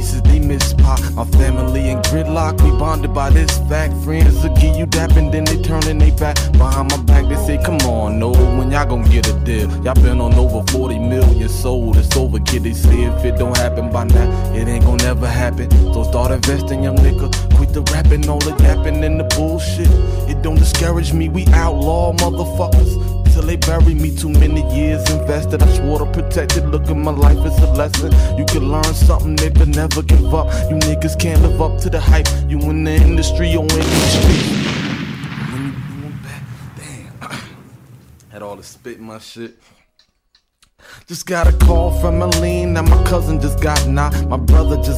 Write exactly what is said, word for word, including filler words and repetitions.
pieces, they miss pop. My family in gridlock, we bonded by this fact. Friends will give you dap and then they turning they back. Behind my back they say, come on, no, when y'all gon' get a deal? Y'all been on over forty million sold, it's over, kid. They say if it don't happen by now, it ain't gon' never happen. So start investing, young nigga. Quit the rapping, all the yapping and the bullshit. It don't discourage me, we outlaw motherfuckers till they bury me. Too many years invested, I swore to protect it. Look at my life, it's a lesson. You can learn something, nigga, never give up. You niggas can't live up to the hype. You in the industry or in the street. When you doing that, damn. Had all the spit in my shit. Just got a call from Aline, now my cousin just got knocked. My brother just